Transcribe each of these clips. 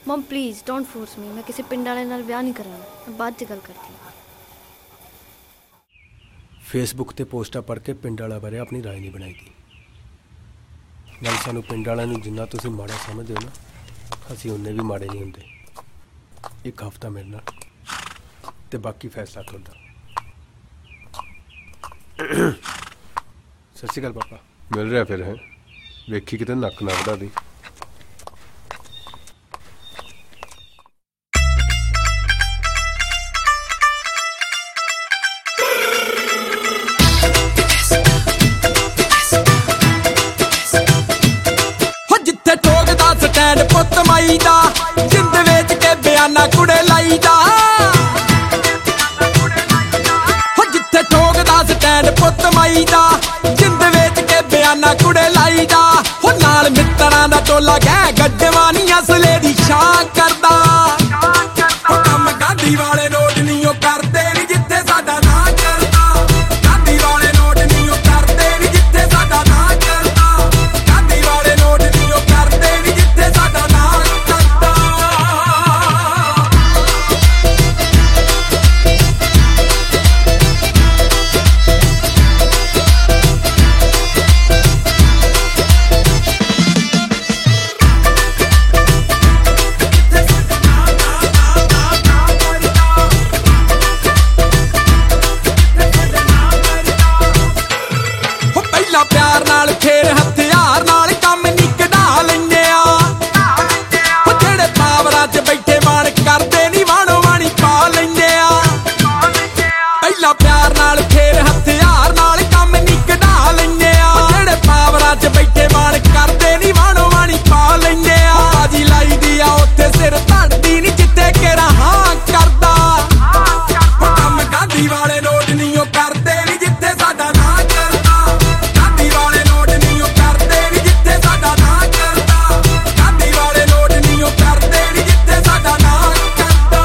Mom please don't force me. मैं किसी पिंड वाले नाल ब्याह नहीं कराना। मैं बाद च गल करती हूँ। फेसबुक ते पोस्टां पढ़ के पिंड वाला बारे अपनी राय नहीं बनाई दी। नाल सानू पिंड वालियां नूं जिन्ना तुसीं माड़ा समझदे हो ना, असीं उन्ने भी माड़े नहीं हुंदे। एक हफ्ता मेरे नाल ते बाकी फैसला तुहाडा। सत श्री अकाल पापा। मिल रहा फिर है, वेखी किते नक ना वधा दी। जिथे ठोकदा स्टैंड पुत माई दा, जिंद वेच के बयाना कुड़े लाई दा। जिथे ठोकदा स्टैंड पुत माई दा, जिंद वेच के बयाना कुड़े लाई दा। हो नाल मित्तरां दा टोला गै गड्डवानी असले दी शां करदा। हो कम गांधी वाले नोट नी ओ करदे नी जिथे साडा नां करदा। गांधी वाले नोट नी ओ करदे नी जिथे साडा नां करदा। गांधी वाले नोट नी ओ करदे नी जिथे साडा नां करदा। हो पहला प्यार नाल फेर हथियार नाल कम नी कढा लैंदे आ। हो जेड़े पावरां च बैठे मान करदे नी वाणो वाणी पा लैंदे आ। पहला प्यार नाल फेर हथियार नाल कम नी कढा लैंदे आ। हो जेड़े पावरां च बैठे मान करदे नी वाणो वाणी पा लैंदे आ। बाजी लाई दी आ उत्थे सिर धड़दी नी जिथे केरा हां करदा। हो कम गांधी वाले नोट नी ओ करदे नी जिथे साडा नां करदा। गांधी वाले नोट नी ओ करदे नी जिथे साडा नां करदा। गांधी वाले नोट नी ओ करदे नी जिथे साडा नां करदा।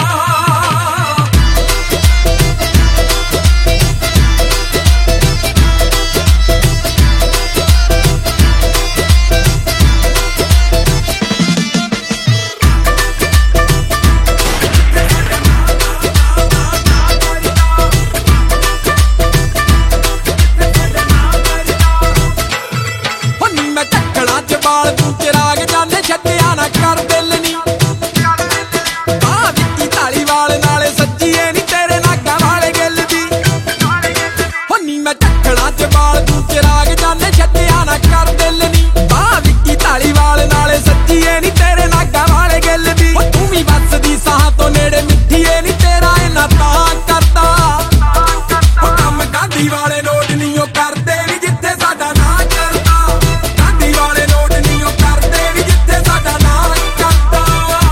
हो नी मैं ढक्कणां च बाल तूं चिराग जाने छड्डिया ना कर दिल नी। बाह विक्की धालीवाल नाले सज्जीए नी तेरे नागां वाले गिल दी। हो नी मैं ढक्कणां च बाल तूं चिराग जाने छड्डिया ना कर दिल नी। बाह विक्की धालीवाल नाले सज्जीए नी तेरे नागां वाले गिल दी। हो तूं भी बस दी साह तो नेड़े मिठीए नी तेरा इन्ना तां करदा। हो कम गांधी वाले नोट नी ओ करदे नी जिथे साडा नां करदा। गांधी वाले नोट नी ओ करदे नी जिथे साडा नां करदा।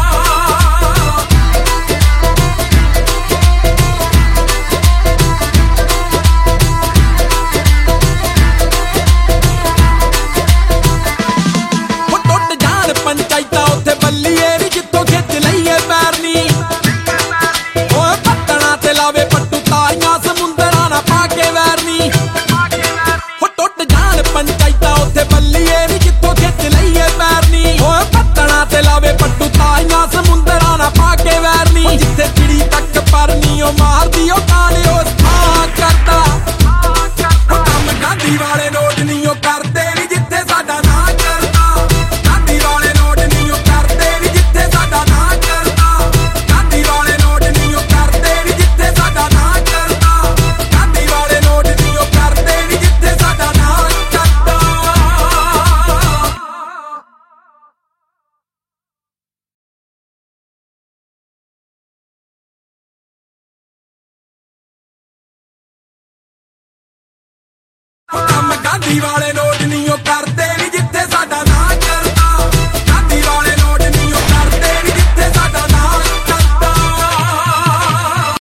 हो टुੱਟ जान पंचायतां उत्थे बल्लीए नी जिथों खिच लईए पैर नी। ओए पत्तणां ते लावे पट्टू तारियां समुंदरां ना पा के वैर नी। हो टुੱਟ जान पंचायतां उत्थे बल्लीए नी जिथों खिच लईए पैर नी। ओए पत्तणां ते लावे पट्टू तारियां समुंदरां ना पा के वैर नी। जिथे चिड़ी तक पर नी ओ मारदी ओ काले ओ थां करदा। हो कम गांधी वाले नोट नी ओ करदे नी जिथे साडा नां करदा। गांधी वाले नोट नी ओ करदे नी जिथे साडा नां करदा। गांधी वाले नोट नी ओ करदे नी जिथे साडा नां करदा। गांधी वाले नोट नी ओ करदे नी जिथे साडा नां करदा। हो कम गांधी वाले नोट